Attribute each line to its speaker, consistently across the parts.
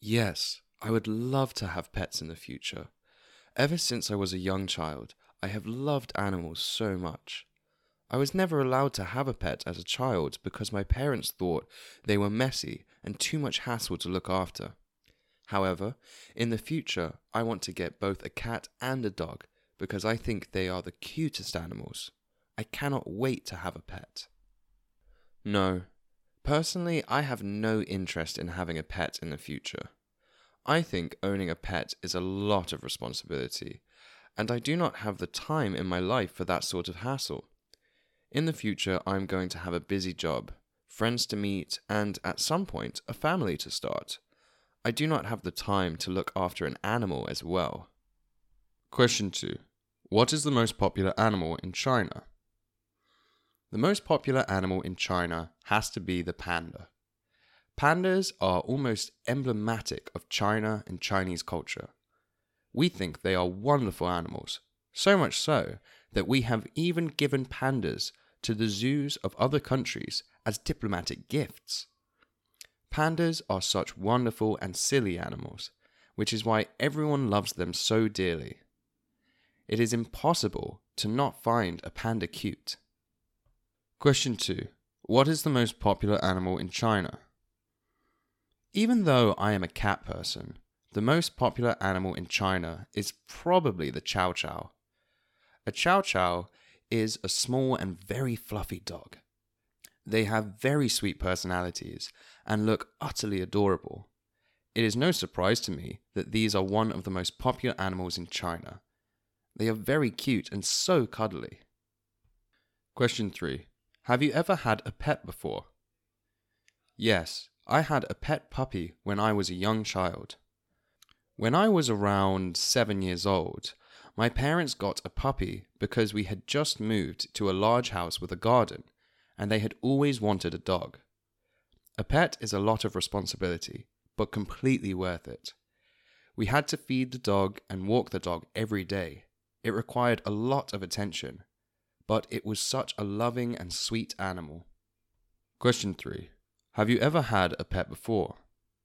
Speaker 1: Yes, I would love to have pets in the future. Ever since I was a young child, I have loved animals so much. I was never allowed to have a pet as a child because my parents thought they were messy and too much hassle to look after. However, in the future, I want to get both a cat and a dog because I think they are the cutest animals. I cannot wait to have a pet. No, personally, I have no interest in having a pet in the future. I think owning a pet is a lot of responsibility, and I do not have the time in my life for that sort of hassle. In the future, I'm going to have a busy job, friends to meet, and at some point, a family to start. I do not have the time to look after an animal as well. Question 2. What is the most popular animal in China? The most popular animal in China has to be the panda. Pandas are almost emblematic of China and Chinese culture. We think they are wonderful animals, so much so that we have even given pandas to the zoos of other countries as diplomatic gifts. Pandas are such wonderful and silly animals, which is why everyone loves them so dearly. It is impossible to not find a panda cute. Question 2. What is the most popular animal in China? Even though I am a cat person, the most popular animal in China is probably the Chow Chow. A Chow Chow is a small and very fluffy dog. They have very sweet personalities and look utterly adorable. It is no surprise to me that these are one of the most popular animals in China. They are very cute and so cuddly. Question 3. Have you ever had a pet before? Yes, I had a pet puppy when I was a young child. When I was around 7 years old, my parents got a puppy because we had just moved to a large house with a garden, and they had always wanted a dog. A pet is a lot of responsibility, but completely worth it. We had to feed the dog and walk the dog every day. It required a lot of attention, but it was such a loving and sweet animal. Question 3. Have you ever had a pet before?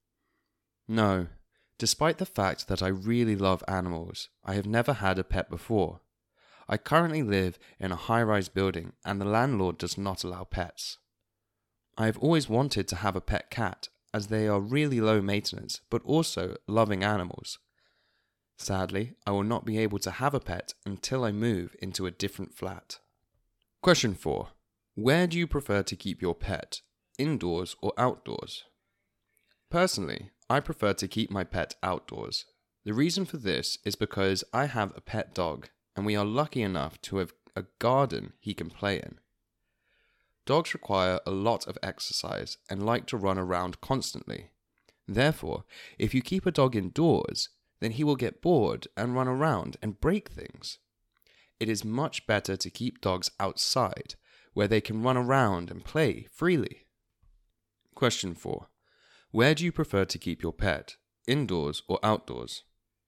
Speaker 1: No. Despite the fact that I really love animals, I have never had a pet before. I currently live in a high-rise building and the landlord does not allow pets. I have always wanted to have a pet cat as they are really low maintenance but also loving animals. Sadly, I will not be able to have a pet until I move into a different flat. Question 4. Where do you prefer to keep your pet? Indoors or outdoors? Personally, I prefer to keep my pet outdoors. The reason for this is because I have a pet dog and we are lucky enough to have a garden he can play in. Dogs require a lot of exercise and like to run around constantly. Therefore, if you keep a dog indoors, then he will get bored and run around and break things. It is much better to keep dogs outside, where they can run around and play freely. Question 4. Where do you prefer to keep your pet? Indoors or outdoors?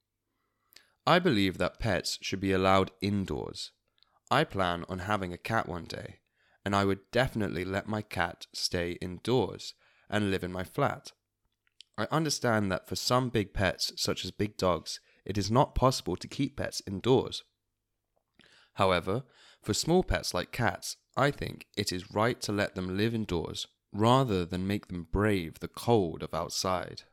Speaker 1: I believe that pets should be allowed indoors. I plan on having a cat one day, and I would definitely let my cat stay indoors and live in my flat. I understand that for some big pets, such as big dogs, it is not possible to keep pets indoors. However, for small pets like cats, I think it is right to let them live indoors rather than make them brave the cold of outside.